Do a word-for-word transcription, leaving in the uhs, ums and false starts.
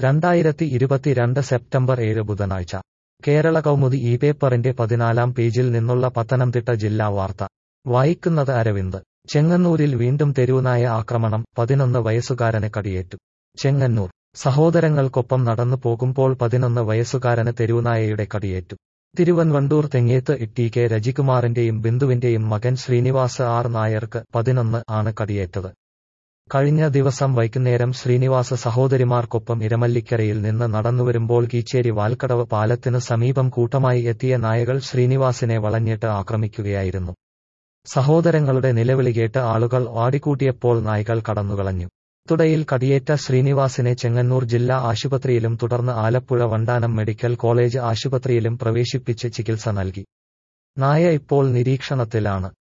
രണ്ടായിരത്തി ഇരുപത്തിരണ്ട് സെപ്റ്റംബർ ഏഴ് ബുധനാഴ്ച കേരള കൗമുദി ഈ പേപ്പറിന്റെ പതിനാലാം പേജിൽ നിന്നുള്ള പത്തനംതിട്ട ജില്ലാ വാർത്ത വായിക്കുന്നത് അരവിന്ദ്. ചെങ്ങന്നൂരിൽ വീണ്ടും തെരുവുനായ ആക്രമണം, പതിനൊന്ന് വയസ്സുകാരന് കടിയേറ്റു. ചെങ്ങന്നൂർ സഹോദരങ്ങൾക്കൊപ്പം നടന്നു പോകുമ്പോൾ പതിനൊന്ന് വയസ്സുകാരന് തെരുവുനായയുടെ കടിയേറ്റു. തിരുവൻവണ്ടൂർ തെങ്ങേത്ത് ടി കെ രജികുമാറിന്റെയും ബിന്ദുവിന്റെയും മകൻ ശ്രീനിവാസ് ആർ നായർക്ക് പതിനൊന്ന് ആണ് കടിയേറ്റത്. കഴിഞ്ഞ ദിവസം വൈകുന്നേരം ശ്രീനിവാസ് സഹോദരിമാർക്കൊപ്പം ഇരമല്ലിക്കരയിൽ നിന്ന് നടന്നുവരുമ്പോൾ കീച്ചേരി വാൽക്കടവ് പാലത്തിന് സമീപം കൂട്ടമായി എത്തിയ നായകൾ ശ്രീനിവാസിനെ വളഞ്ഞിട്ട് ആക്രമിക്കുകയായിരുന്നു. സഹോദരങ്ങളുടെ നിലവിളി കേട്ട് ആളുകൾ ഓടിക്കൂട്ടിയപ്പോൾ നായ്ക്കൾ കടന്നുകളഞ്ഞു. തുടയിൽ കടിയേറ്റ ശ്രീനിവാസിനെ ചെങ്ങന്നൂർ ജില്ലാ ആശുപത്രിയിലും തുടർന്ന് ആലപ്പുഴ വണ്ടാനം മെഡിക്കൽ കോളേജ് ആശുപത്രിയിലും പ്രവേശിപ്പിച്ച് ചികിത്സ നൽകി. നായ ഇപ്പോൾ നിരീക്ഷണത്തിലാണ്.